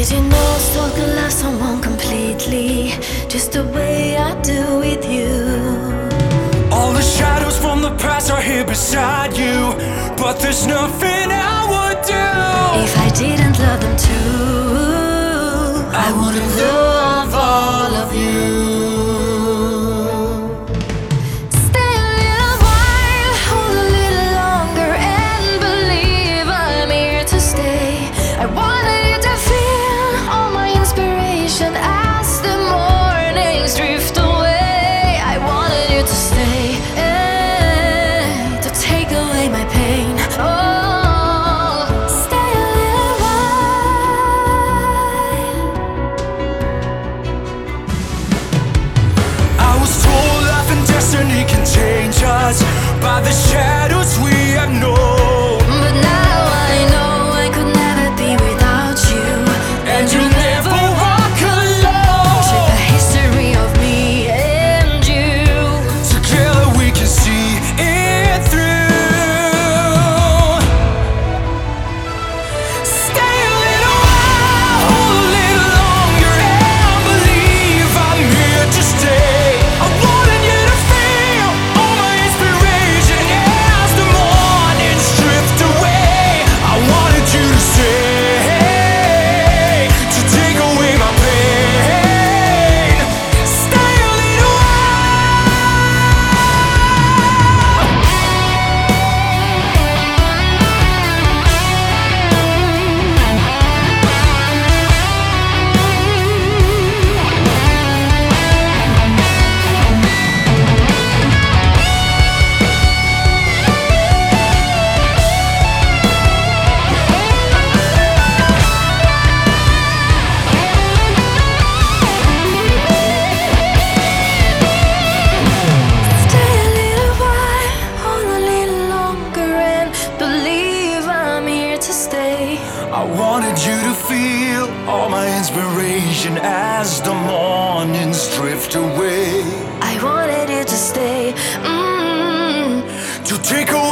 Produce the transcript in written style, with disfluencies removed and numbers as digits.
you know so to love someone completely, just the way I do with you? All the shadows from the past are here beside you, but there's nothing I would do if I didn't love them too. I wouldn't love all of you. Stay a little while, hold a little longer, and believe I'm here to stay. I wanted you to feel all my inspiration as the mornings drift away. I wanted you to stay, to take away my pain. Oh, stay a little while. I was told life and destiny can change us by the shadows we have known. But now I know I could never be without you, And you'll never walk alone. check the history of me and you. Together we can see it through. Stay a little while, hold a little longer, and believe I'm here to stay. I wanted you to feel all my inspiration as the mornings drift away. I wanted you to stay, to take away my pain. Stay a little Stay a little while, hold a little longer, and believe I'm here to stay. I wanted you to feel all my inspiration as the mornings drift away. I wanted you to stay, To take away